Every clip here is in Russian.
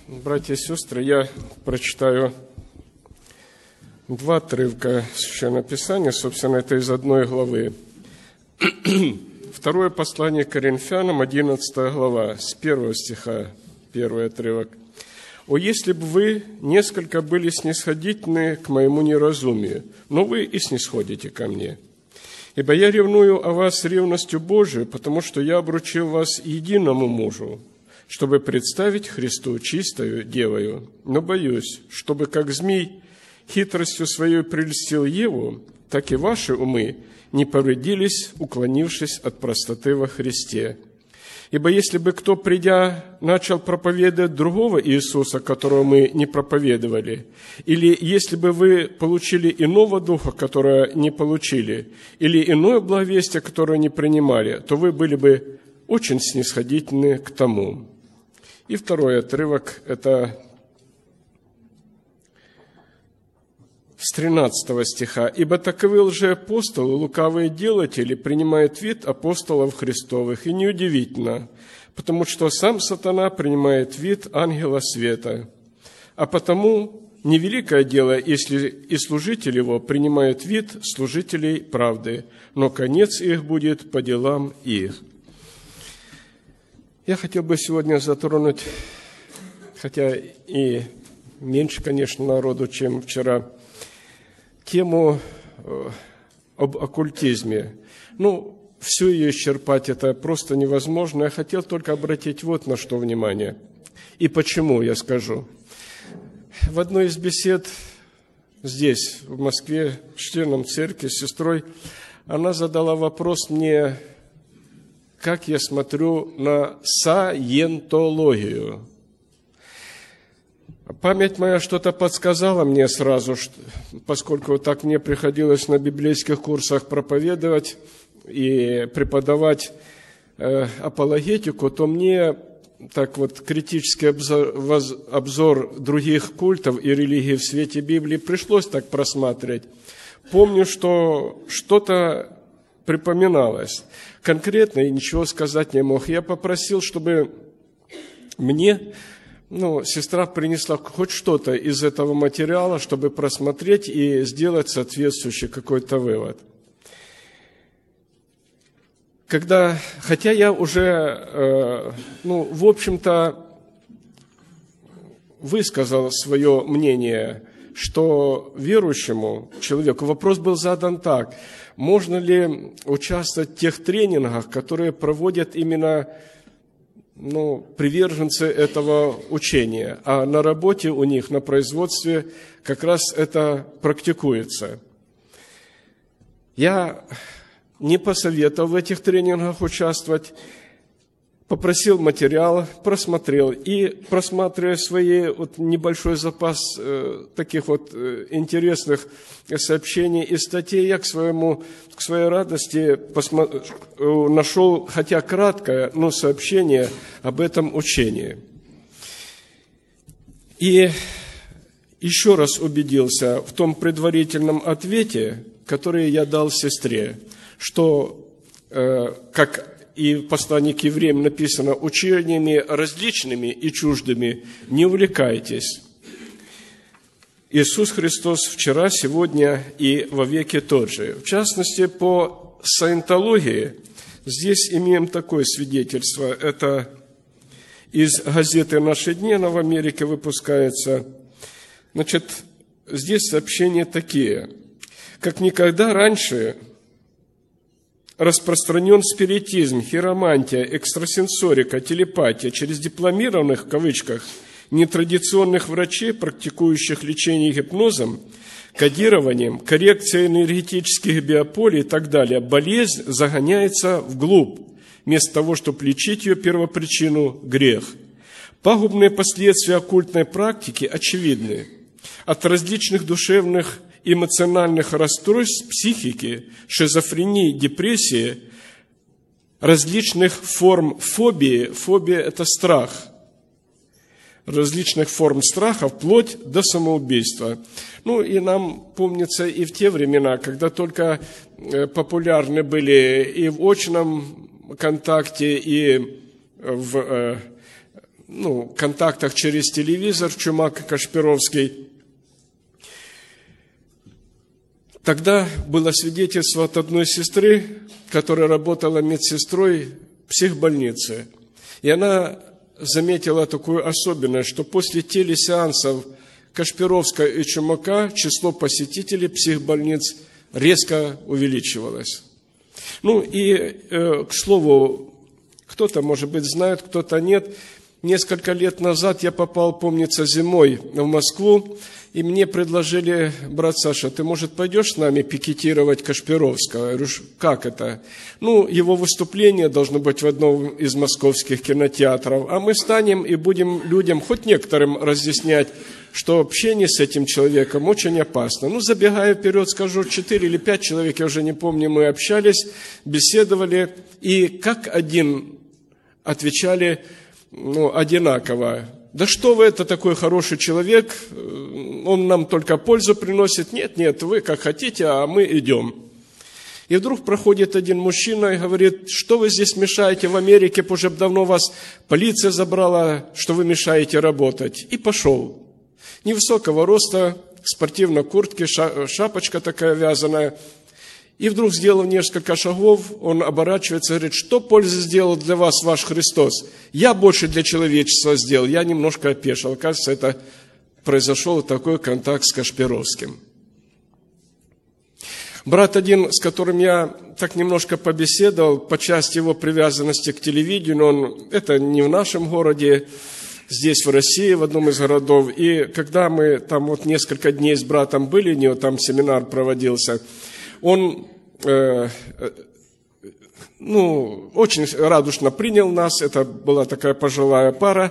Братья и сестры, я прочитаю два отрывка Священного Писания, собственно, это из одной главы. Второе послание к Коринфянам, 11 глава, с 1 стиха, первый отрывок. «О, если бы вы несколько были снисходительны к моему неразумию, но вы и снисходите ко мне. Ибо я ревную о вас ревностью Божией, потому что я обручил вас единому мужу, чтобы представить Христу чистою девою. Но боюсь, чтобы, как змей хитростью своей прельстил Еву, так и ваши умы не повредились, уклонившись от простоты во Христе. Ибо если бы кто, придя, начал проповедовать другого Иисуса, которого мы не проповедовали, или если бы вы получили иного духа, которого не получили, или иное благовестие, которое не принимали, то вы были бы очень снисходительны к тому». И второй отрывок – это с 13 стиха. «Ибо таковы лжеапостолы, лукавые делатели, принимают вид апостолов Христовых, и неудивительно, потому что сам сатана принимает вид ангела света. А потому невеликое дело, если и служители его принимают вид служителей правды, но конец их будет по делам их». Я хотел бы сегодня затронуть, хотя и меньше, конечно, народу, чем вчера, тему об оккультизме. Все ее исчерпать это просто невозможно. Я хотел только обратить вот на что внимание. И почему, я скажу. В одной из бесед здесь, в Москве, с членом церкви, с сестрой, она задала вопрос мне, как я смотрю на саентологию. Память моя что-то подсказала мне сразу, поскольку так мне приходилось на библейских курсах проповедовать и преподавать апологетику, то мне так вот критический обзор других культов и религий в свете Библии пришлось так просматривать. Помню, что что-то припоминалось. Конкретно и ничего сказать не мог. Я попросил, чтобы мне, сестра принесла хоть что-то из этого материала, чтобы просмотреть и сделать соответствующий какой-то вывод. Хотя я уже, в общем-то, высказал свое мнение, что верующему человеку, вопрос был задан так: можно ли участвовать в тех тренингах, которые проводят именно приверженцы этого учения, а на работе у них, на производстве как раз это практикуется. Я не посоветовал в этих тренингах участвовать, попросил материал, просмотрел и, просматривая свой небольшой запас таких интересных сообщений и статей, я к своей радости нашел, хотя краткое, но сообщение об этом учении. И еще раз убедился в том предварительном ответе, который я дал сестре, что, как и в послании к евреям написано, учениями различными и чуждыми не увлекайтесь. Иисус Христос вчера, сегодня и вовеки тот же. В частности, по саентологии здесь имеем такое свидетельство. Это из газеты «Наши дни», она в Америке выпускается. Здесь сообщения такие. Как никогда раньше распространен спиритизм, хиромантия, экстрасенсорика, телепатия через дипломированных, в кавычках, нетрадиционных врачей, практикующих лечение гипнозом, кодированием, коррекцией энергетических биополей и так далее. Болезнь загоняется вглубь, вместо того, чтобы лечить ее первопричину – грех. Пагубные последствия оккультной практики очевидны. От различных душевных эмоциональных расстройств психики, шизофрении, депрессии, различных форм фобии. Фобия – это страх. Различных форм страха, вплоть до самоубийства. И нам помнится и в те времена, когда только популярны были и в очном контакте, и в контактах через телевизор, Чумак и Кашпировский. Тогда было свидетельство от одной сестры, которая работала медсестрой в психбольнице. И она заметила такую особенность, что после телесеансов Кашпировского и Чумака число посетителей психбольниц резко увеличивалось. К слову, кто-то, может быть, знает, кто-то нет. Несколько лет назад я попал, помнится, зимой в Москву, и мне предложили: брат Саша, ты, может, пойдешь с нами пикетировать Кашпировского? Я говорю, как это? Его выступление должно быть в одном из московских кинотеатров, а мы станем и будем людям, хоть некоторым, разъяснять, что общение с этим человеком очень опасно. Забегая вперед, скажу, 4 или 5 человек, я уже не помню, мы общались, беседовали, и как один отвечали одинаково: да что вы, это такой хороший человек, он нам только пользу приносит. Нет, вы как хотите, а мы идем. И вдруг проходит один мужчина и говорит: что вы здесь мешаете в Америке, уже давно вас полиция забрала, что вы мешаете работать. И пошел. Невысокого роста, в спортивной куртке, шапочка такая вязаная. И вдруг, сделав несколько шагов, он оборачивается и говорит: что пользы сделал для вас ваш Христос? Я больше для человечества сделал. Я немножко опешил. Кажется, это произошел такой контакт с Кашпировским. Брат один, с которым я так немножко побеседовал по части его привязанности к телевидению, это не в нашем городе, здесь, в России, в одном из городов. И когда мы там несколько дней с братом были, у него там семинар проводился, он очень радушно принял нас, это была такая пожилая пара.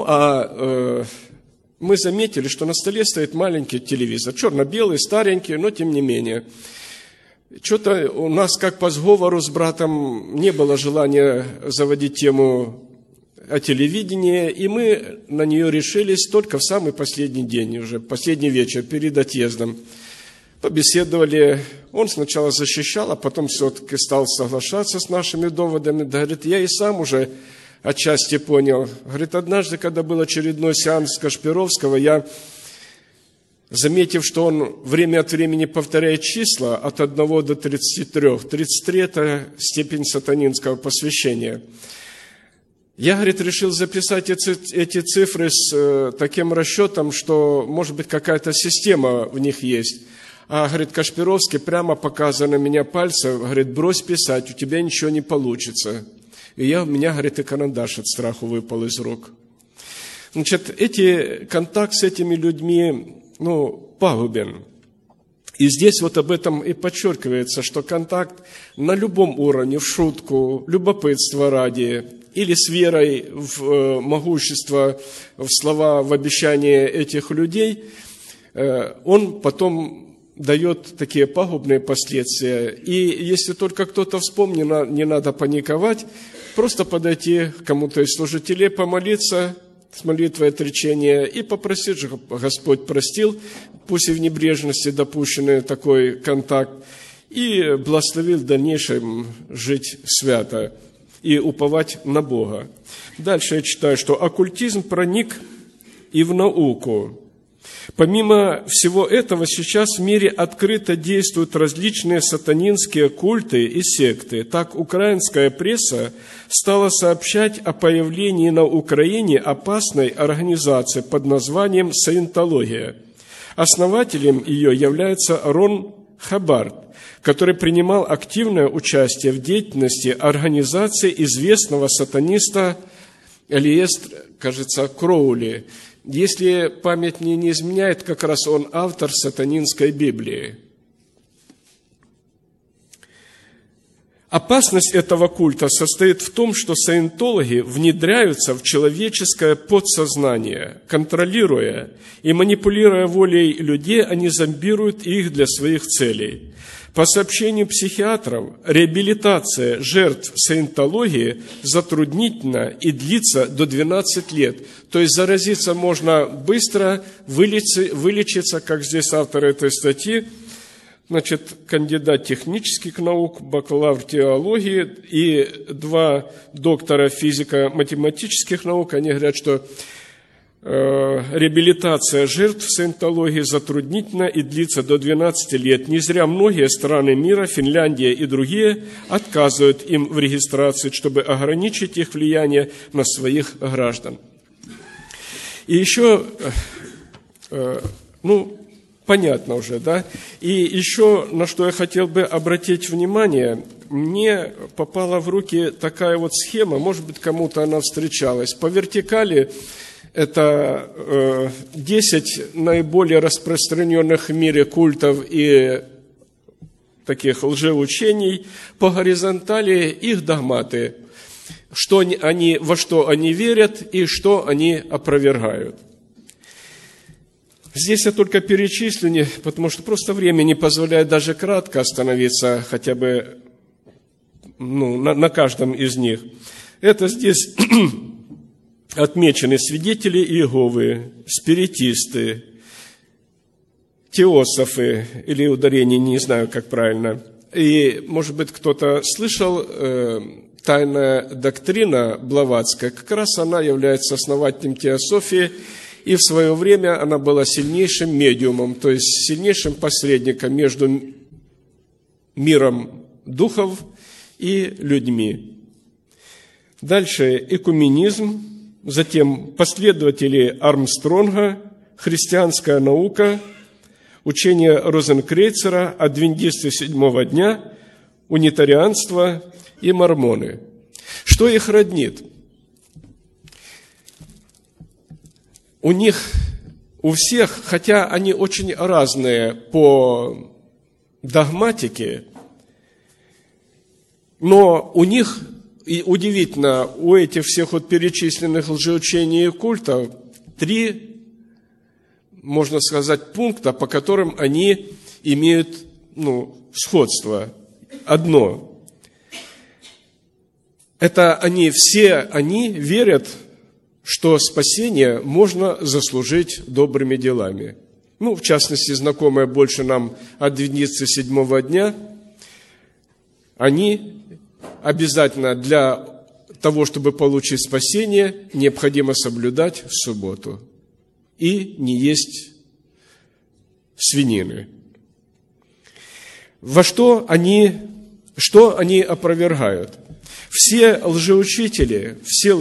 Мы заметили, что на столе стоит маленький телевизор, черно-белый, старенький, но тем не менее. Что-то у нас, как по сговору с братом, не было желания заводить тему о телевидении, и мы на нее решились только в самый последний день, уже последний вечер, перед отъездом. Побеседовали, он сначала защищал, а потом все-таки стал соглашаться с нашими доводами. Да, говорит, я и сам уже отчасти понял. Говорит, однажды, когда был очередной сеанс Кашпировского, я, заметив, что он время от времени повторяет числа от 1 до 33. 33 – это степень сатанинского посвящения. Я, говорит, решил записать эти цифры с таким расчетом, что, может быть, какая-то система в них есть. А, говорит, Кашпировский прямо показывая на меня пальцем, говорит, брось писать, у тебя ничего не получится. И у меня, говорит, и карандаш от страху выпал из рук. Значит, контакт с этими людьми, пагубен. И здесь об этом и подчеркивается, что контакт на любом уровне, в шутку, любопытство ради, или с верой в могущество, в слова, в обещания этих людей, он потом дает такие пагубные последствия. И если только кто-то вспомнил, не надо паниковать, просто подойти к кому-то из служителей, помолиться с молитвой отречения и попросить, чтобы Господь простил, пусть и в небрежности допущенный такой контакт, и благословил в дальнейшем жить свято и уповать на Бога. Дальше я читаю, что оккультизм проник и в науку. Помимо всего этого, сейчас в мире открыто действуют различные сатанинские культы и секты. Так, украинская пресса стала сообщать о появлении на Украине опасной организации под названием «Саентология». Основателем ее является Рон Хаббард, который принимал активное участие в деятельности организации известного сатаниста Алиэстера, кажется, Кроули. Если память мне не изменяет, как раз он автор сатанинской Библии. Опасность этого культа состоит в том, что саентологи внедряются в человеческое подсознание, контролируя и манипулируя волей людей, они зомбируют их для своих целей. По сообщению психиатров, реабилитация жертв саентологии затруднительна и длится до 12 лет. То есть заразиться можно быстро, вылечиться, как здесь автор этой статьи, значит, кандидат технических наук, бакалавр теологии и 2 доктора физико-математических наук. Они говорят, что реабилитация жертв саентологии затруднительна и длится до 12 лет. Не зря многие страны мира, Финляндия и другие, отказывают им в регистрации, чтобы ограничить их влияние на своих граждан. И еще, понятно уже, да? И еще, на что я хотел бы обратить внимание, мне попала в руки такая вот схема, может быть, кому-то она встречалась. По вертикали это 10 наиболее распространенных в мире культов и таких лжеучений, по горизонтали их догматы, во что они верят и что они опровергают. Здесь я только перечислю, потому что просто время не позволяет даже кратко остановиться хотя бы на каждом из них. Это здесь отмечены свидетели Иеговы, спиритисты, теософы, или ударение, не знаю, как правильно. И, может быть, кто-то слышал, тайная доктрина Блаватская, как раз она является основателем теософии, и в свое время она была сильнейшим медиумом, то есть сильнейшим посредником между миром духов и людьми. Дальше экуменизм, затем последователи Армстронга, христианская наука, учение Розенкрейцера, адвентисты седьмого дня, унитарианство и мормоны. Что их роднит? У них, у всех, хотя они очень разные по догматике, но у них, и удивительно, у этих всех вот перечисленных лжеучений и культов 3, можно сказать, пункта, по которым они имеют сходство. Одно. Это все они верят, что спасение можно заслужить добрыми делами. В частности, знакомые больше нам адвентисты седьмого дня, они обязательно для того, чтобы получить спасение, необходимо соблюдать субботу и не есть свинины. Что они опровергают? Все лжеучители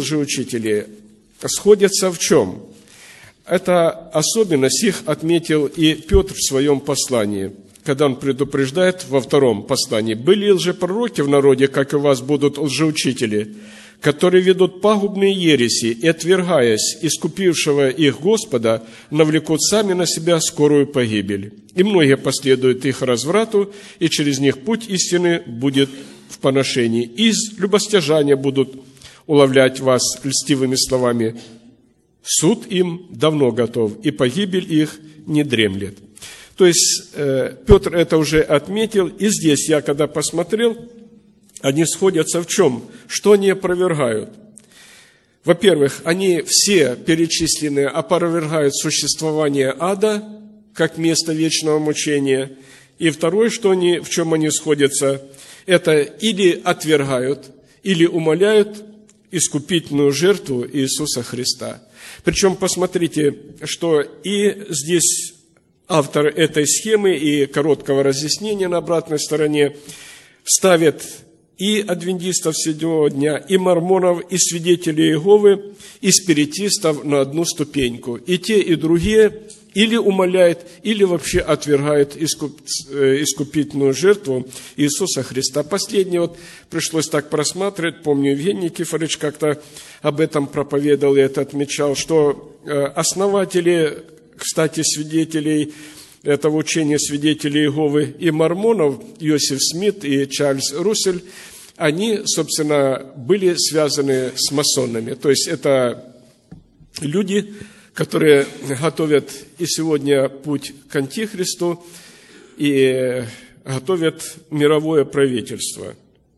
сходятся в чем? Это особенность их отметил и Петр в своем послании, когда он предупреждает во 2 послании: «Были лжепророки в народе, как и у вас будут лжеучители, которые ведут пагубные ереси, и, отвергаясь искупившего их Господа, навлекут сами на себя скорую погибель. И многие последуют их разврату, и через них путь истины будет в поношении. Из любостяжания будут уловлять вас льстивыми словами. Суд им давно готов, и погибель их не дремлет». То есть Петр это уже отметил, и здесь я, когда посмотрел, они сходятся в чем? Что они опровергают? Во-первых, они все перечисленные опровергают существование ада как место вечного мучения. И второе, в чем они сходятся, это или отвергают, или умаляют искупительную жертву Иисуса Христа. Причем посмотрите, что и здесь автор этой схемы и короткого разъяснения на обратной стороне ставит и адвентистов седьмого дня, и мормонов, и свидетелей Иеговы, и спиритистов на одну ступеньку. И те, и другие или умаляют, или вообще отвергают искупительную жертву Иисуса Христа. Последнее пришлось так просматривать. Помню, Евгений Никифорович как-то об этом проповедовал и это отмечал, что основатели, кстати, свидетелей этого учения, свидетелей Иеговы и мормонов, Йосеф Смит и Чарльз Руссель, они, собственно, были связаны с масонами. То есть это люди, которые готовят и сегодня путь к Антихристу и готовят мировое правительство.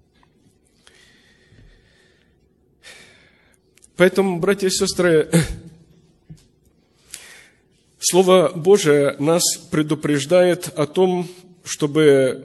Поэтому, братья и сестры, Слово Божие нас предупреждает о том, чтобы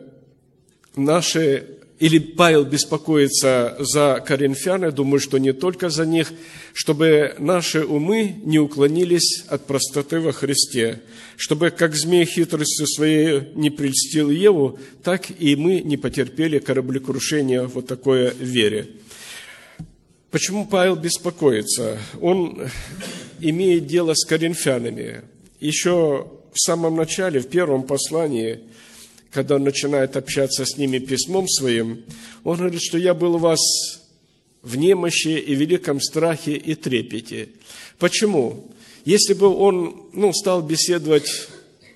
или Павел беспокоится за коринфян, я думаю, что не только за них, чтобы наши умы не уклонились от простоты во Христе, чтобы как змей хитростью своей не прельстил Еву, так и мы не потерпели кораблекрушения вот такое в вере. Почему Павел беспокоится? Он имеет дело с коринфянами. Еще в самом начале, в первом послании, когда он начинает общаться с ними письмом своим, он говорит, что я был у вас в немощи и великом страхе и трепете. Почему? Если бы он стал беседовать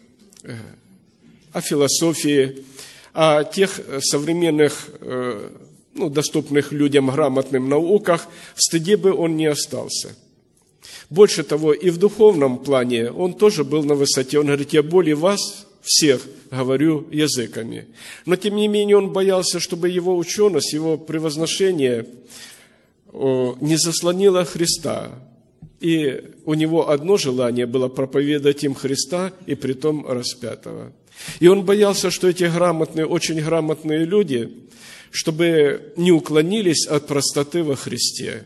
о философии, о тех современных, доступных людям грамотным науках, в стыде бы он не остался. Больше того, и в духовном плане он тоже был на высоте. Он говорит, я более вас всех говорю языками. Но, тем не менее, он боялся, чтобы его ученость, его превозношение не заслонило Христа. И у него одно желание было проповедовать им Христа, и притом распятого. И он боялся, что эти грамотные, очень грамотные люди, чтобы не уклонились от простоты во Христе.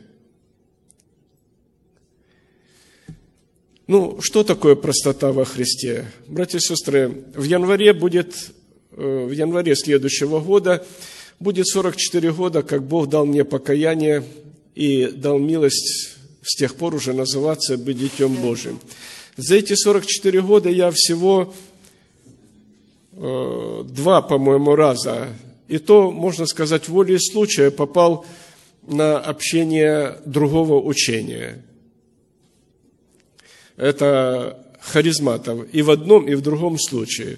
Что такое простота во Христе? Братья и сестры, в январе следующего года будет 44 года, как Бог дал мне покаяние и дал милость с тех пор уже называться быть Детем Божиим. За эти 44 года я всего 2, по-моему, раза, и то, можно сказать, волей случая попал на общение другого учения. Это харизматов и в одном, и в другом случае.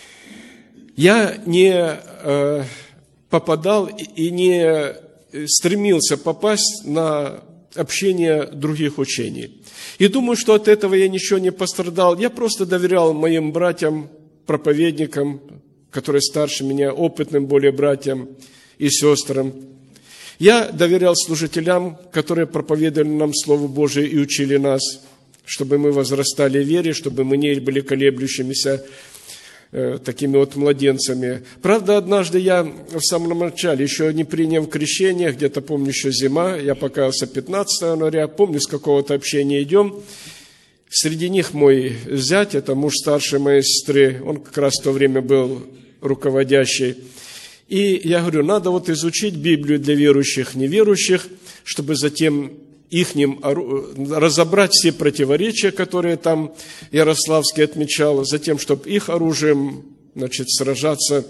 Я не попадал и не стремился попасть на общение других учений. И думаю, что от этого я ничего не пострадал. Я просто доверял моим братьям, проповедникам, которые старше меня, опытным более братьям и сестрам. Я доверял служителям, которые проповедовали нам Слово Божие и учили нас, чтобы мы возрастали в вере, чтобы мы не были колеблющимися такими младенцами. Правда, однажды я в самом начале, еще не приняв крещение, где-то, помню, еще зима, я покаялся 15 января, помню, с какого-то общения идем. Среди них мой зять, это муж старшей моей сестры, он как раз в то время был руководящий. И я говорю, надо изучить Библию для верующих, неверующих, чтобы затем разобрать все противоречия, которые там Ярославский отмечал, затем, чтобы их оружием, сражаться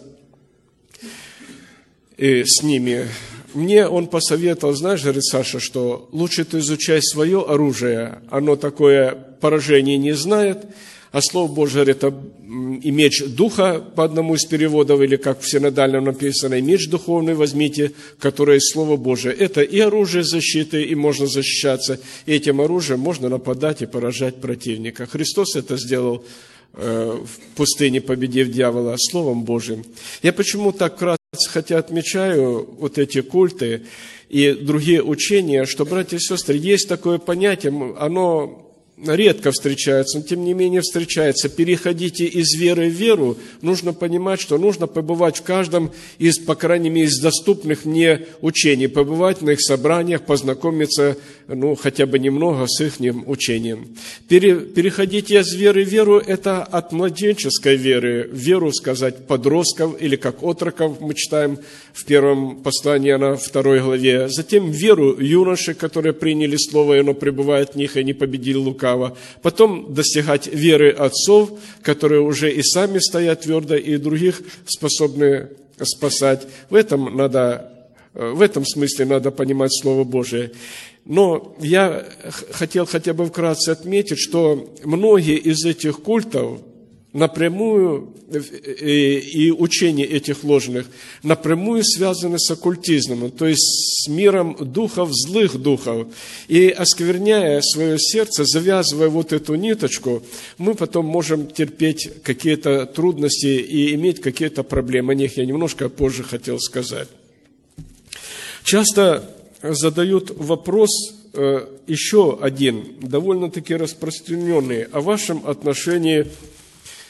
с ними. Мне он посоветовал, знаешь, говорит, Саша, что лучше ты изучай свое оружие, оно такое поражение не знает, а Слово Божие, это и меч Духа, по одному из переводов, или как в синодальном написано, и меч духовный возьмите, которое есть Слово Божие. Это и оружие защиты, и можно защищаться, и этим оружием можно нападать и поражать противника. Христос это сделал в пустыне, победив дьявола, Словом Божьим. Я почему так кратко хотя отмечаю эти культы и другие учения, что, братья и сестры, есть такое понятие, оно редко встречается, но тем не менее встречается. Переходите из веры в веру. Нужно понимать, что нужно побывать в каждом из, по крайней мере, из доступных мне учений, побывать на их собраниях, познакомиться, хотя бы немного с их учением. Переходите из веры в веру – это от младенческой веры, веру, сказать, подростков или как отроков, мы читаем в первом послании на 2 главе. Затем веру юношей, которые приняли слово, и оно пребывает в них, и не победили лукавого. Потом достигать веры отцов, которые уже и сами стоят твердо, и других способны спасать. В этом смысле надо понимать Слово Божие. Но я хотел хотя бы вкратце отметить, что многие из этих культов напрямую, и учения этих ложных, напрямую связаны с оккультизмом, то есть с миром духов, злых духов. И оскверняя свое сердце, завязывая эту ниточку, мы потом можем терпеть какие-то трудности и иметь какие-то проблемы. О них я немножко позже хотел сказать. Часто задают вопрос, еще один, довольно-таки распространенный, о вашем отношении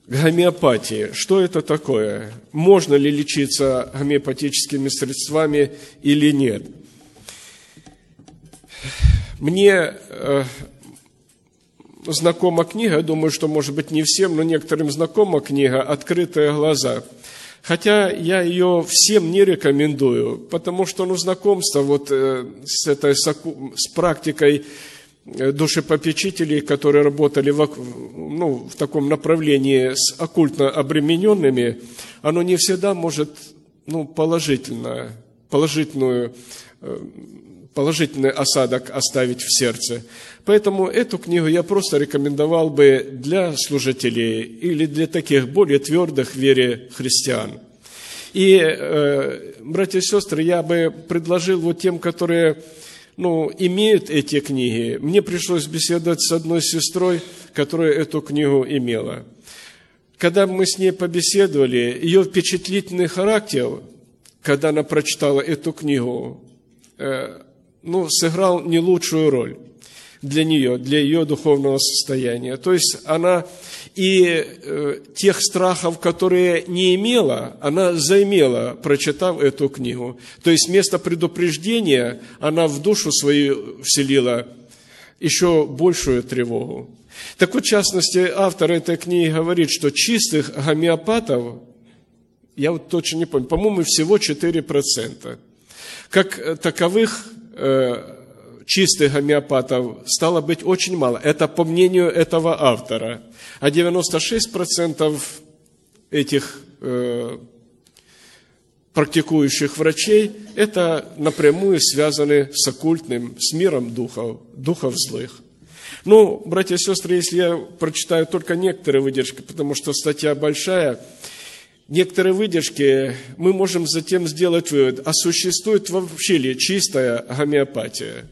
гомеопатии. Что это такое? Можно ли лечиться гомеопатическими средствами или нет? Мне знакома книга, я думаю, что, может быть, не всем, но некоторым знакома книга «Открытые глаза». Хотя я ее всем не рекомендую, потому что знакомство с практикой душепопечителей, которые работали в таком направлении с оккультно обремененными, оно не всегда может положительный осадок оставить в сердце. Поэтому эту книгу я просто рекомендовал бы для служителей или для таких более твердых в вере христиан. И, братья и сестры, я бы предложил тем, которые имеют эти книги. Мне пришлось беседовать с одной сестрой, которая эту книгу имела. Когда мы с ней побеседовали, ее впечатлительный характер, когда она прочитала эту книгу, сыграл не лучшую роль для нее, для ее духовного состояния. То есть она тех страхов, которые не имела, она заимела, прочитав эту книгу. То есть вместо предупреждения она в душу свою вселила еще большую тревогу. Так вот, в частности, автор этой книги говорит, что чистых гомеопатов, я точно не помню, по-моему, всего 4%. Как таковых чистых гомеопатов стало быть очень мало. Это по мнению этого автора. А 96% этих практикующих врачей это напрямую связаны с оккультным, с миром духов злых. Братья и сестры, если я прочитаю только некоторые выдержки, потому что статья большая, некоторые выдержки, мы можем затем сделать вывод, а существует вообще ли чистая гомеопатия?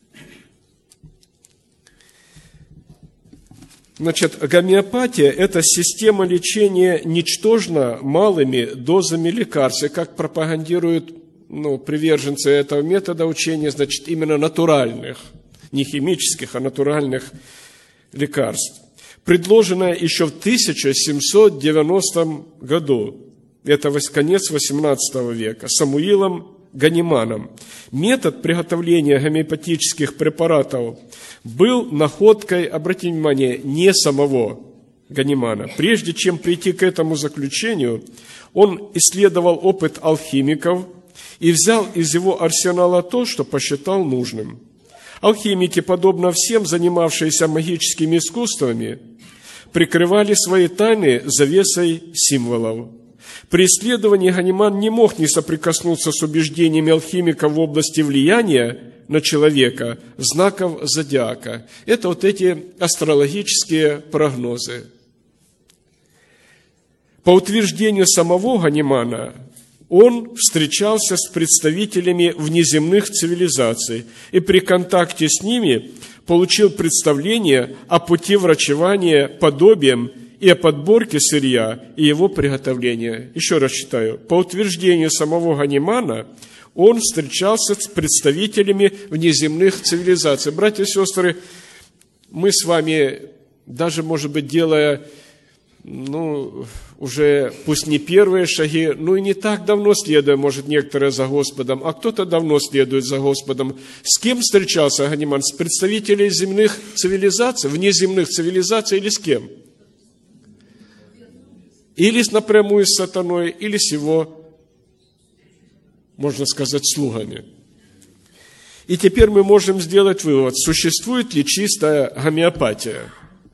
Гомеопатия – это система лечения ничтожно малыми дозами лекарств. И как пропагандируют приверженцы этого метода учения, именно натуральных, не химических, а натуральных лекарств. Предложенная еще в 1790 году, это конец XVIII века, Самуилом Ганиманом. Метод приготовления гомеопатических препаратов был находкой, обратите внимание, не самого Ганимана. Прежде чем прийти к этому заключению, он исследовал опыт алхимиков и взял из его арсенала то, что посчитал нужным. Алхимики, подобно всем занимавшиеся магическими искусствами, прикрывали свои тайны завесой символов. При исследовании Ганиман не мог не соприкоснуться с убеждениями алхимиков в области влияния на человека знаков зодиака. Это эти астрологические прогнозы. По утверждению самого Ганимана, он встречался с представителями внеземных цивилизаций и при контакте с ними получил представление о пути врачевания подобием и о подборке сырья и его приготовления. Еще раз читаю. По утверждению самого Ганимана, он встречался с представителями внеземных цивилизаций. Братья и сестры, мы с вами, даже, может быть, делая, уже пусть не первые шаги, и не так давно следуя, может, некоторые за Господом, а кто-то давно следует за Господом. С кем встречался Ганиман? С представителями земных цивилизаций, внеземных цивилизаций или с кем? Или напрямую с сатаной, или с его, можно сказать, слугами. И теперь мы можем сделать вывод, существует ли чистая гомеопатия.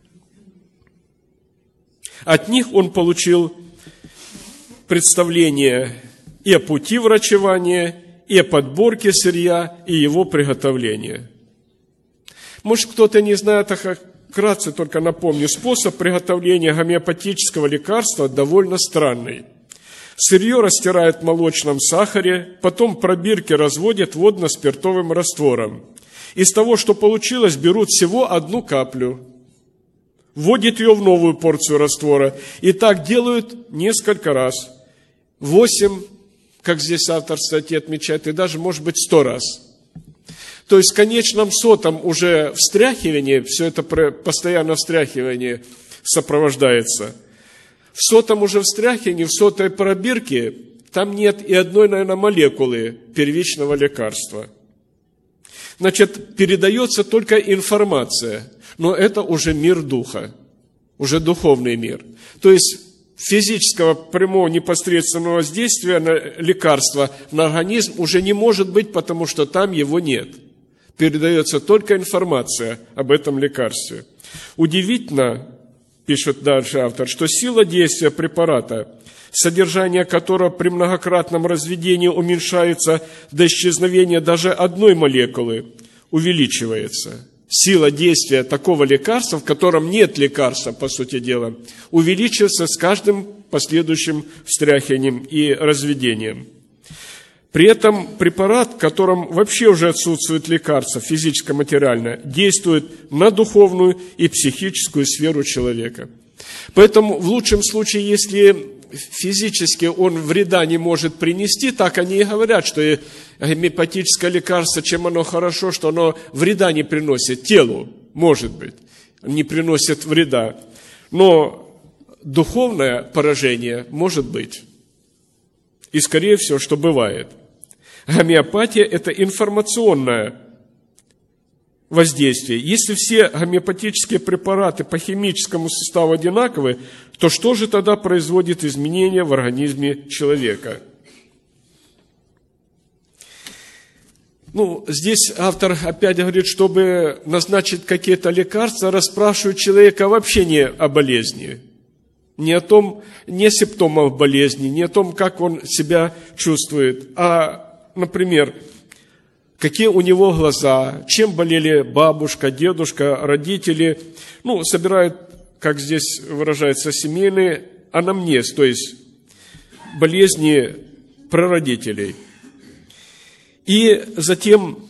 От них он получил представление и о пути врачевания, и о подборке сырья, и его приготовления. Может, кто-то не знает, вкратце только напомню, способ приготовления гомеопатического лекарства довольно странный. Сырье растирают в молочном сахаре, потом в пробирке разводят водно-спиртовым раствором. Из того, что получилось, берут всего 1 каплю, вводят ее в новую порцию раствора, и так делают несколько раз. 8, как здесь автор статьи отмечает, и даже, может быть, 100 раз. То есть в конечном 100-м уже встряхивание, все это постоянно встряхивание сопровождается. В 100-м уже встряхивании, в 100-й пробирке, там нет и одной, наверное, молекулы первичного лекарства. Значит, передается только информация, но это уже мир духа, уже духовный мир. То есть физического прямого непосредственного воздействия на лекарство, на организм уже не может быть, потому что там его нет. Передается только информация об этом лекарстве. Удивительно, пишет дальше автор, что сила действия препарата, содержание которого при многократном разведении уменьшается до исчезновения даже одной молекулы, увеличивается. Сила действия такого лекарства, в котором нет лекарства, по сути дела, увеличивается с каждым последующим встряхиванием и разведением. При этом препарат, в котором вообще уже отсутствует лекарство, физическо-материальное, действует на духовную и психическую сферу человека. Поэтому в лучшем случае, если физически он вреда не может принести, так они и говорят, что гомеопатическое лекарство, чем оно хорошо, что оно вреда не приносит телу, может быть, не приносит вреда. Но духовное поражение может быть. И, скорее всего, что бывает. Гомеопатия – это информационное воздействие. Если все гомеопатические препараты по химическому составу одинаковы, то что же тогда производит изменения в организме человека? Здесь автор опять говорит, чтобы назначить какие-то лекарства, расспрашивают человека вообще не о болезни, не о том, не о симптомах болезни, не о том, как он себя чувствует, а, например, какие у него глаза, чем болели бабушка, дедушка, родители. Собирают, как здесь выражается, семейный анамнез, то есть болезни прародителей. И затем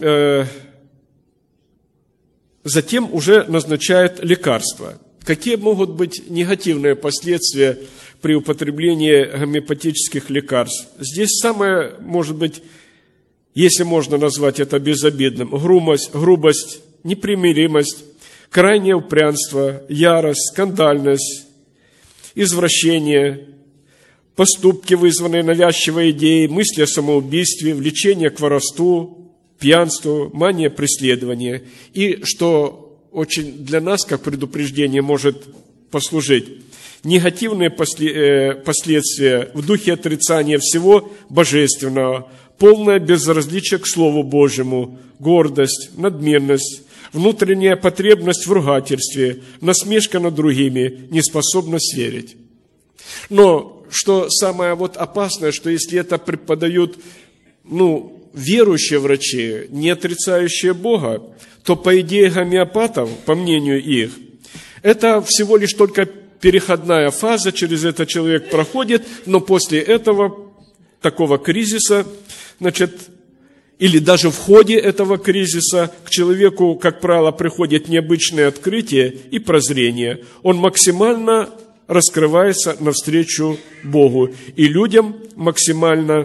уже назначают лекарства. Какие могут быть негативные последствия при употреблении гомеопатических лекарств? Здесь самое, может быть, если можно назвать это безобидным, грубость, непримиримость, крайнее упрямство, ярость, скандальность, извращение, поступки, вызванные навязчивой идеей, мысли о самоубийстве, влечение к воровству, пьянству, мания преследования. И, что очень для нас, как предупреждение, может послужить, негативные последствия в духе отрицания всего божественного, полное безразличие к Слову Божьему, гордость, надменность, внутренняя потребность в ругательстве, насмешка над другими, неспособность верить. Но что самое опасное, что если это преподают верующие врачи, не отрицающие Бога, то по идее гомеопатов, по мнению их, это всего лишь только переходная фаза, через это человек проходит, но после этого такого кризиса, или даже в ходе этого кризиса к человеку, как правило, приходит необычное открытие и прозрение. Он максимально раскрывается навстречу Богу, и людям максимально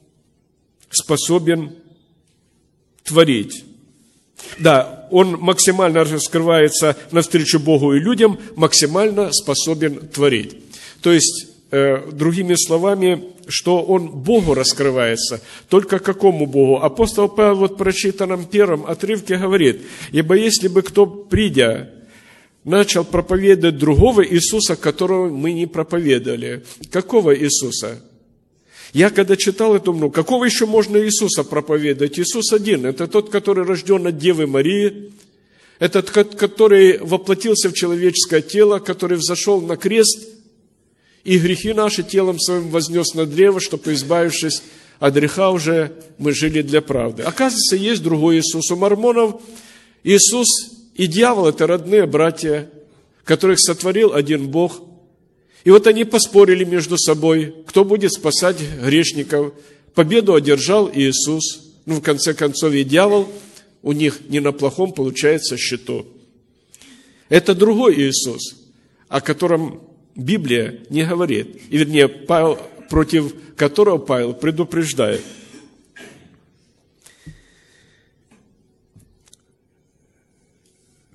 способен творить. Да, он максимально раскрывается навстречу Богу и людям, максимально способен творить. То есть, другими словами, что он Богу раскрывается. Только какому Богу? Апостол Павел в прочитанном первом отрывке говорит: «Ибо если бы кто, придя, начал проповедовать другого Иисуса, которого мы не проповедовали». Какого Иисуса? Я когда читал это, думаю, какого еще можно Иисуса проповедовать? Иисус один. Это тот, который рожден от Девы Марии, этот, который воплотился в человеческое тело, который взошел на крест, и грехи наши телом своим вознес на древо, чтобы, избавившись от греха, уже мы жили для правды. Оказывается, есть другой Иисус. У мормонов Иисус и дьявол – это родные братья, которых сотворил один Бог. И они поспорили между собой, кто будет спасать грешников. Победу одержал Иисус. В конце концов, и дьявол у них не на плохом получается счету. Это другой Иисус, о котором Библия не говорит. И, вернее, Павел, против которого Павел предупреждает.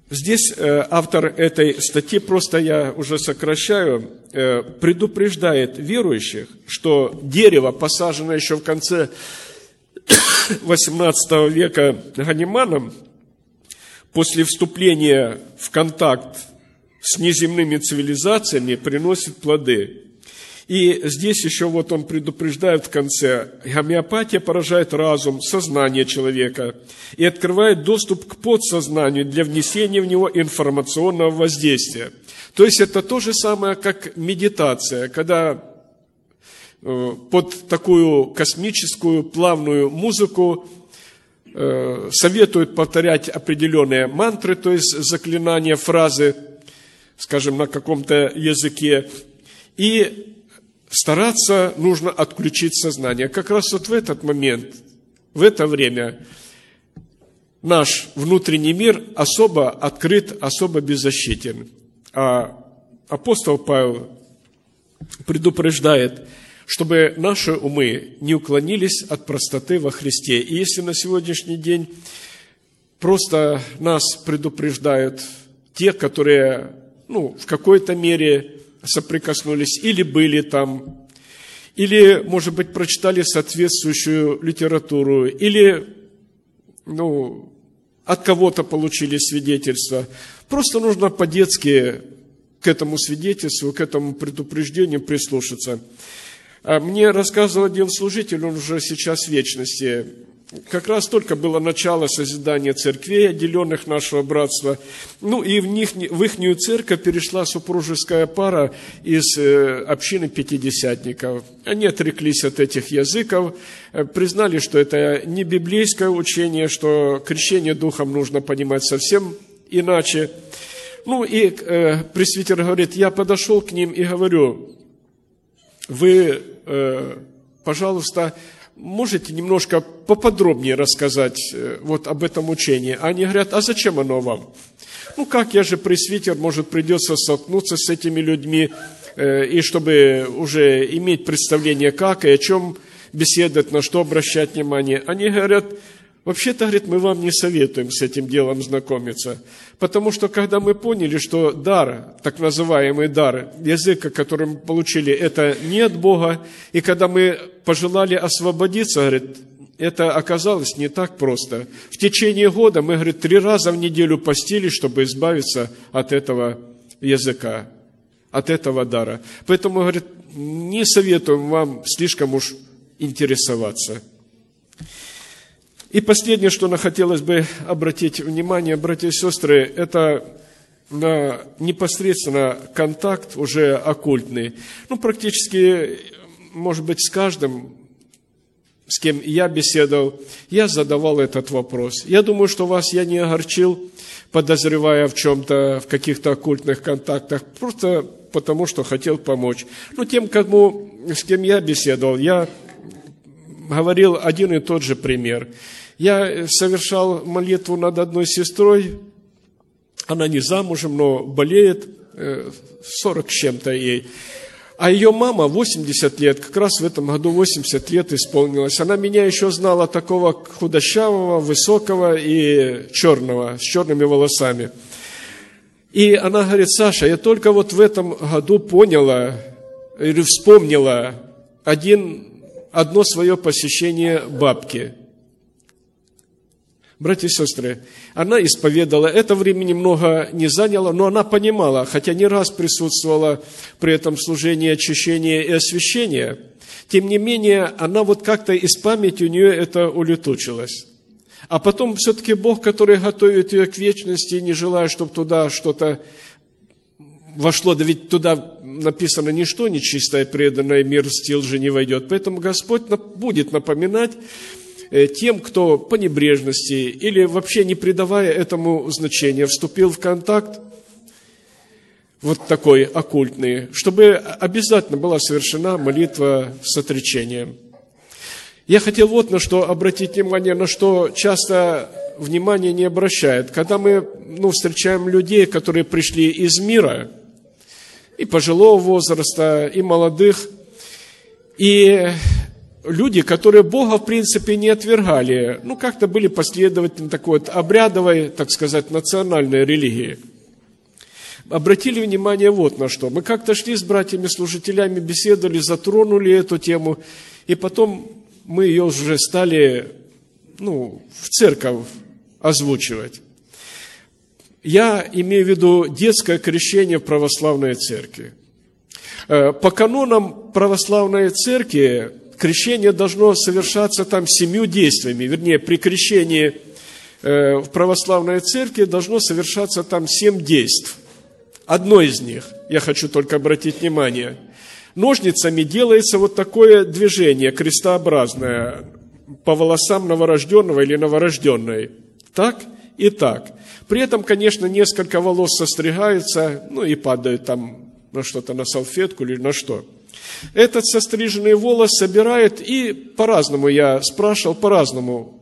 Здесь автор этой статьи, просто я уже сокращаю, предупреждает верующих, что дерево, посаженное еще в конце XVIII века Ганиманом, после вступления в контакт с неземными цивилизациями, приносит плоды. И здесь еще вот он предупреждает в конце: гомеопатия поражает разум, сознание человека и открывает доступ к подсознанию для внесения в него информационного воздействия. То есть это то же самое, как медитация, когда под такую космическую плавную музыку советуют повторять определенные мантры, то есть заклинания, фразы, скажем, на каком-то языке, и стараться нужно отключить сознание. Как раз вот в этот момент, в это время наш внутренний мир особо открыт, особо беззащитен. А апостол Павел предупреждает, чтобы наши умы не уклонились от простоты во Христе. И если на сегодняшний день просто нас предупреждают те, которые, в какой-то мере соприкоснулись или были там, или, может быть, прочитали соответствующую литературу, или, от кого-то получили свидетельство. Просто нужно по-детски к этому свидетельству, к этому предупреждению прислушаться. Мне рассказывал один служитель, он уже сейчас в вечности. Как раз только было начало созидания церквей, отделенных нашего братства. И в ихнюю церковь перешла супружеская пара из общины пятидесятников. Они отреклись от этих языков, признали, что это не библейское учение, что крещение духом нужно понимать совсем иначе. И пресвитер говорит: я подошел к ним и говорю: вы, пожалуйста, можете немножко поподробнее рассказать вот об этом учении? Они говорят: а зачем оно вам? Как я же пресвитер, может, придется столкнуться с этими людьми, и чтобы уже иметь представление, как и о чем беседовать, на что обращать внимание. Они говорят: вообще-то, говорит, мы вам не советуем с этим делом знакомиться, потому что, когда мы поняли, что дар, так называемый дар языка, который мы получили, это не от Бога, и когда мы пожелали освободиться, говорит, это оказалось не так просто. В течение года мы, говорит, 3 раза в неделю постились, чтобы избавиться от этого языка, от этого дара. Поэтому, говорит, не советуем вам слишком уж интересоваться. И последнее, что хотелось бы обратить внимание, братья и сестры, это на непосредственно контакт уже оккультный. Практически, может быть, с каждым, с кем я беседовал, я задавал этот вопрос. Я думаю, что вас я не огорчил, подозревая в чем-то, в каких-то оккультных контактах, просто потому, что хотел помочь. Тем, с кем я беседовал, я говорил один и тот же пример. Я совершал молитву над одной сестрой, она не замужем, но болеет, 40 с чем-то ей. А ее мама 80 лет, как раз в этом году 80 лет исполнилось. Она меня еще знала такого худощавого, высокого и черного, с черными волосами. И она говорит: Саша, я только вот в этом году поняла, или вспомнила одно свое посещение бабки. Братья и сестры, она исповедала, это времени много не заняло, но она понимала, хотя не раз присутствовала при этом служении очищения и освящения, тем не менее, она вот как-то из памяти у нее это улетучилось. А потом все-таки Бог, который готовит ее к вечности, не желая, чтобы туда что-то вошло, да ведь туда написано: ничто нечистое, преданное, мир стил же не войдет. Поэтому Господь будет напоминать тем, кто по небрежности или вообще не придавая этому значения, вступил в контакт вот такой оккультный, чтобы обязательно была совершена молитва с отречением. Я хотел вот на что обратить внимание, на что часто внимание не обращают. Когда мы встречаем людей, которые пришли из мира, и пожилого возраста, и молодых, и люди, которые Бога, в принципе, не отвергали, как-то были последовательны такой вот обрядовой, так сказать, национальной религии. Обратили внимание вот на что. Мы как-то шли с братьями-служителями, беседовали, затронули эту тему, и потом мы ее уже стали, в церковь озвучивать. Я имею в виду детское крещение в православной церкви. По канонам православной церкви крещение должно совершаться там 7 действиями. Вернее, при крещении в православной церкви должно совершаться там 7 действий. Одно из них, я хочу только обратить внимание, ножницами делается вот такое движение крестообразное по волосам новорожденного или новорожденной. Так и так. При этом, конечно, несколько волос состригаются, и падают там на что-то, на салфетку или на что. Этот состриженный волос собирают, и по-разному, я спрашивал, по-разному.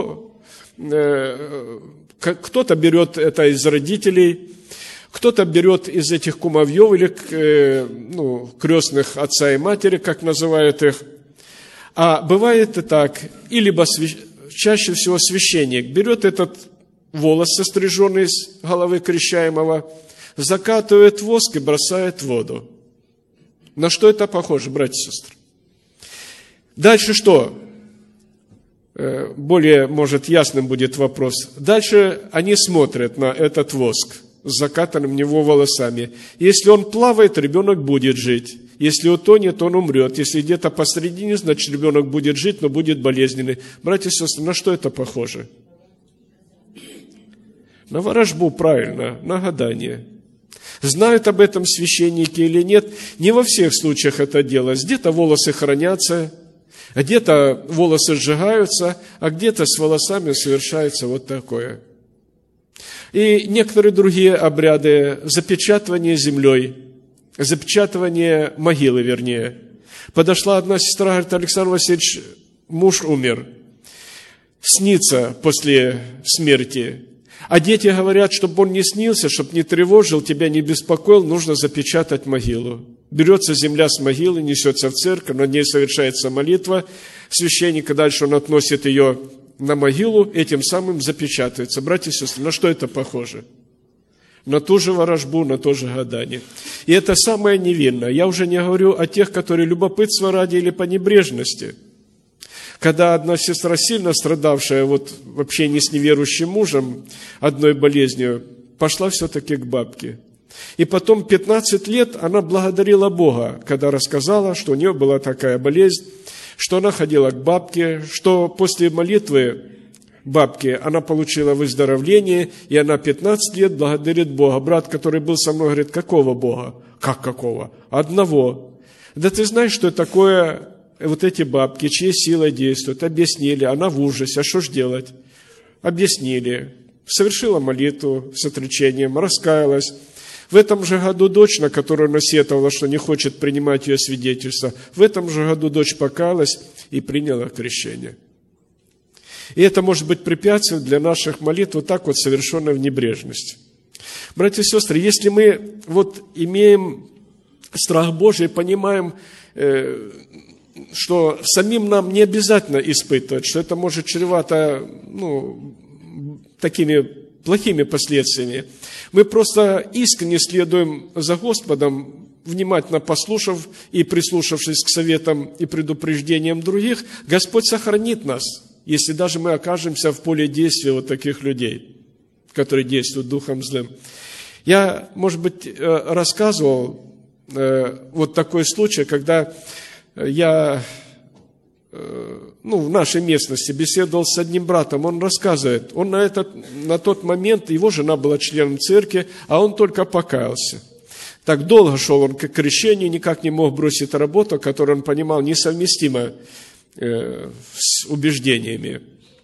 Кто-то берет это из родителей, кто-то берет из этих кумовьев или крестных отца и матери, как называют их. А бывает и так, и либо чаще всего священник берет этот волос, состриженный с головы крещаемого, закатывает воск и бросает в воду. На что это похоже, братья и сестры? Дальше что? Более, может, ясным будет вопрос. Дальше они смотрят на этот воск с закатанными в него волосами. Если он плавает, ребенок будет жить. Если утонет, он умрет. Если где-то посредине, значит, ребенок будет жить, но будет болезненный. Братья и сестры, на что это похоже? На ворожбу, правильно, на гадание. Знают об этом священники или нет, не во всех случаях это делается. Где-то волосы хранятся, где-то волосы сжигаются, а где-то с волосами совершается вот такое. И некоторые другие обряды, запечатывание землей, запечатывание могилы, вернее. Подошла одна сестра, говорит: Александр Васильевич, муж умер, снится после смерти. А дети говорят, чтобы он не снился, чтобы не тревожил, тебя не беспокоил, нужно запечатать могилу. Берется земля с могилы, несется в церковь, над ней совершается молитва. Священник, дальше он относит ее на могилу, этим самым запечатывается. Братья и сестры, на что это похоже? На ту же ворожбу, на то же гадание. И это самое невинное. Я уже не говорю о тех, которые любопытства ради или по небрежности. Когда одна сестра, сильно страдавшая в общении с неверующим мужем, одной болезнью, пошла все-таки к бабке. И потом 15 лет она благодарила Бога, когда рассказала, что у нее была такая болезнь, что она ходила к бабке, что после молитвы бабки она получила выздоровление, и она 15 лет благодарит Бога. Брат, который был со мной, говорит: какого Бога? Как какого? Одного. Да ты знаешь, что такое вот эти бабки, чьи силы действуют? Объяснили, она в ужасе, а что ж делать? Объяснили, совершила молитву с отречением, раскаялась. В этом же году дочь, на которую она сетовала, что не хочет принимать ее свидетельство, в этом же году дочь покаялась и приняла крещение. И это может быть препятствием для наших молитв, вот так вот совершенной в небрежности. Братья и сестры, если мы имеем страх Божий, понимаем, что самим нам не обязательно испытывать, что это может чревато такими плохими последствиями. Мы просто искренне следуем за Господом, внимательно послушав и прислушавшись к советам и предупреждениям других, Господь сохранит нас, если даже мы окажемся в поле действия таких людей, которые действуют духом злым. Я, может быть, рассказывал такой случай, когда я в нашей местности беседовал с одним братом. Он рассказывает, он на тот момент, его жена была членом церкви, а он только покаялся. Так долго шел он к крещению, никак не мог бросить работу, которую он понимал несовместимо с убеждениями.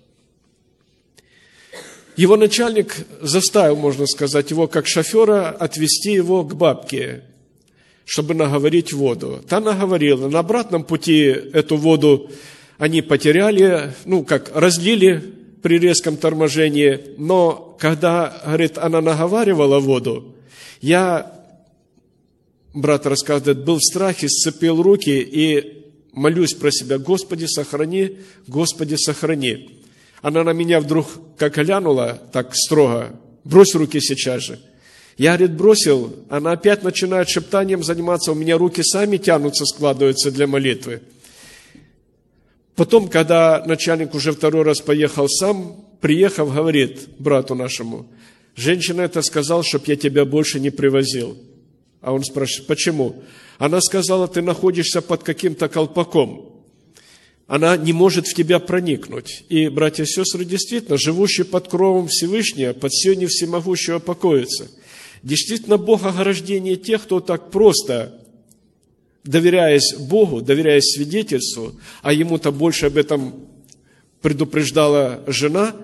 Его начальник заставил, можно сказать, его как шофера отвезти его к бабке, чтобы наговорить воду. Та наговорила. На обратном пути эту воду они потеряли, разлили при резком торможении. Но когда, говорит, она наговаривала воду, брат рассказывает, был в страхе, сцепил руки и молюсь про себя: Господи, сохрани, Господи, сохрани. Она на меня вдруг как глянула, так строго: брось руки сейчас же. Я, говорит, бросил, она опять начинает шептанием заниматься, у меня руки сами тянутся, складываются для молитвы. Потом, когда начальник уже второй раз поехал сам, приехав, говорит брату нашему: женщина это сказала, чтоб я тебя больше не привозил. А он спрашивает: почему? Она сказала: ты находишься под каким-то колпаком. Она не может в тебя проникнуть. И, братья и сестры, действительно, живущий под кровом Всевышнего, под сенью Всемогущего покоится. Действительно, богограждение тех, кто так просто, доверяясь Богу, доверяясь свидетельству, а ему-то больше об этом предупреждала жена,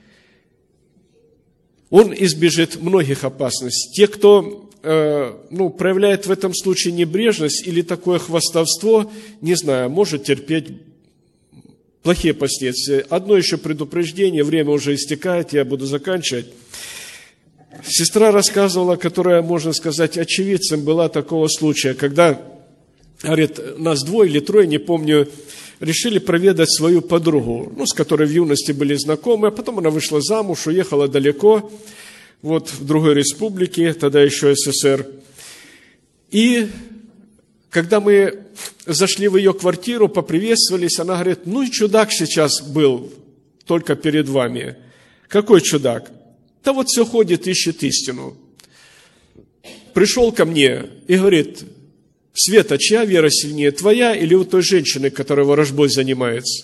он избежит многих опасностей. Те, кто проявляет в этом случае небрежность или такое хвастовство, не знаю, может терпеть плохие последствия. Одно еще предупреждение, время уже истекает, я буду заканчивать. Сестра рассказывала, которая, можно сказать, очевидцем была такого случая, когда, говорит, нас 2 или 3, не помню, решили проведать свою подругу, с которой в юности были знакомы, а потом она вышла замуж, уехала далеко, в другой республике, тогда еще СССР. И когда мы зашли в ее квартиру, поприветствовались, она говорит: ну и чудак сейчас был только перед вами. Какой чудак? Да вот все ходит, ищет истину. Пришел ко мне и говорит: Света, чья вера сильнее, твоя или у той женщины, которая ворожбой занимается?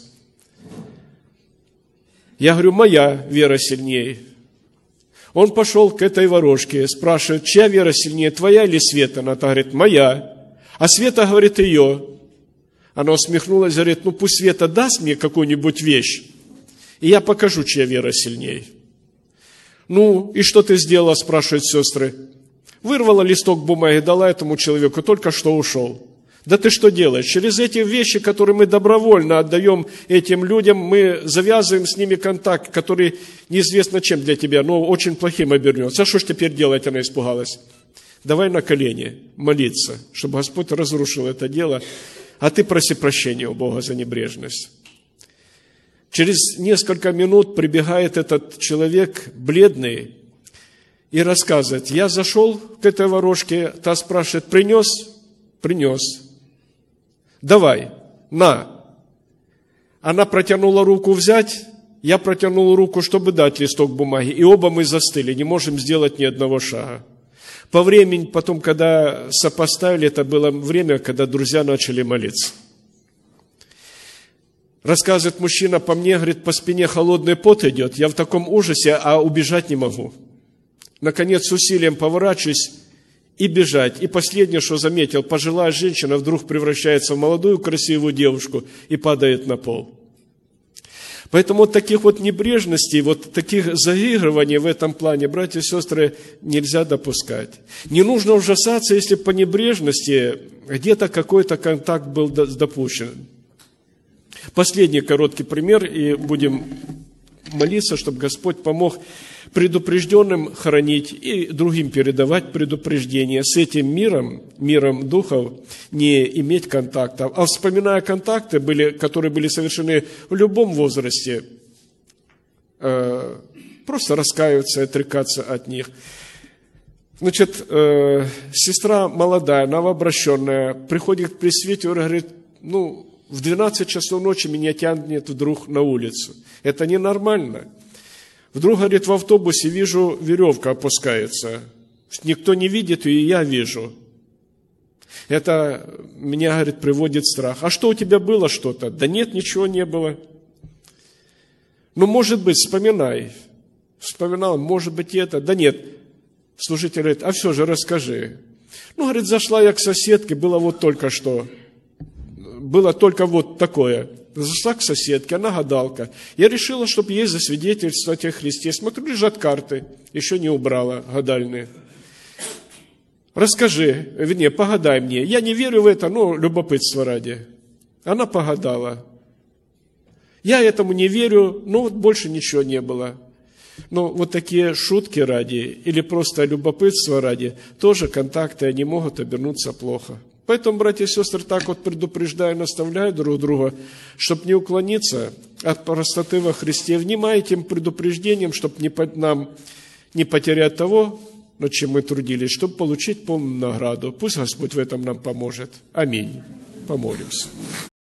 Я говорю: моя вера сильнее. Он пошел к этой ворожке, спрашивает: чья вера сильнее, твоя или Света? Она говорит: моя. А Света говорит: ее. Она усмехнулась, говорит: ну пусть Света даст мне какую-нибудь вещь, и я покажу, чья вера сильнее. Ну, и что ты сделала, спрашивают сестры. Вырвала листок бумаги, дала этому человеку, только что ушел. Да ты что делаешь? Через эти вещи, которые мы добровольно отдаем этим людям, мы завязываем с ними контакт, который неизвестно чем для тебя, но очень плохим обернется. А что ж теперь делать? Она испугалась. Давай на колени молиться, чтобы Господь разрушил это дело, а ты проси прощения у Бога за небрежность. Через несколько минут прибегает этот человек, бледный, и рассказывает: я зашел к этой ворожке, та спрашивает: принес? Принес. Давай, на. Она протянула руку взять, я протянул руку, чтобы дать листок бумаги, и оба мы застыли, не можем сделать ни одного шага. По времени, потом, когда сопоставили, это было время, когда друзья начали молиться. Рассказывает мужчина: по мне, говорит, по спине холодный пот идет, я в таком ужасе, а убежать не могу. Наконец, с усилием поворачиваюсь и бежать. И последнее, что заметил, пожилая женщина вдруг превращается в молодую красивую девушку и падает на пол. Поэтому вот таких вот небрежностей, вот таких заигрываний в этом плане, братья и сестры, нельзя допускать. Не нужно ужасаться, если по небрежности где-то какой-то контакт был допущен. Последний короткий пример, и будем молиться, чтобы Господь помог предупрежденным хранить и другим передавать предупреждение. С этим миром духов, не иметь контактов. А вспоминая контакты, которые были совершены в любом возрасте, просто раскаиваться, отрекаться от них. Значит, сестра молодая, новообращенная, приходит к пресвитеру и говорит: в 12 часов ночи меня тянет вдруг на улицу. Это ненормально. Вдруг, говорит, в автобусе вижу, веревка опускается. Никто не видит, и я вижу. Это меня, говорит, приводит в страх. А что у тебя было что-то? Да нет, ничего не было. Может быть, вспоминай. Вспоминал, может быть, и это. Да нет. Служитель говорит: а все же расскажи. Говорит, зашла я к соседке, было вот только что. Было только вот такое. Зашла к соседке, она гадалка. Я решила, чтобы ей засвидетельствовать о Христе. Смотрю, лежат карты, еще не убрала гадальные. Расскажи, погадай мне. Я не верю в это, любопытство ради. Она погадала. Я этому не верю, больше ничего не было. Вот такие шутки ради или просто любопытство ради, тоже контакты, они могут обернуться плохо. Поэтому, братья и сестры, так вот предупреждаю, наставляю друг друга, чтобы не уклониться от простоты во Христе. Внимайте этим предупреждением, чтобы нам не потерять того, над чем мы трудились, чтобы получить полную награду. Пусть Господь в этом нам поможет. Аминь. Помолимся.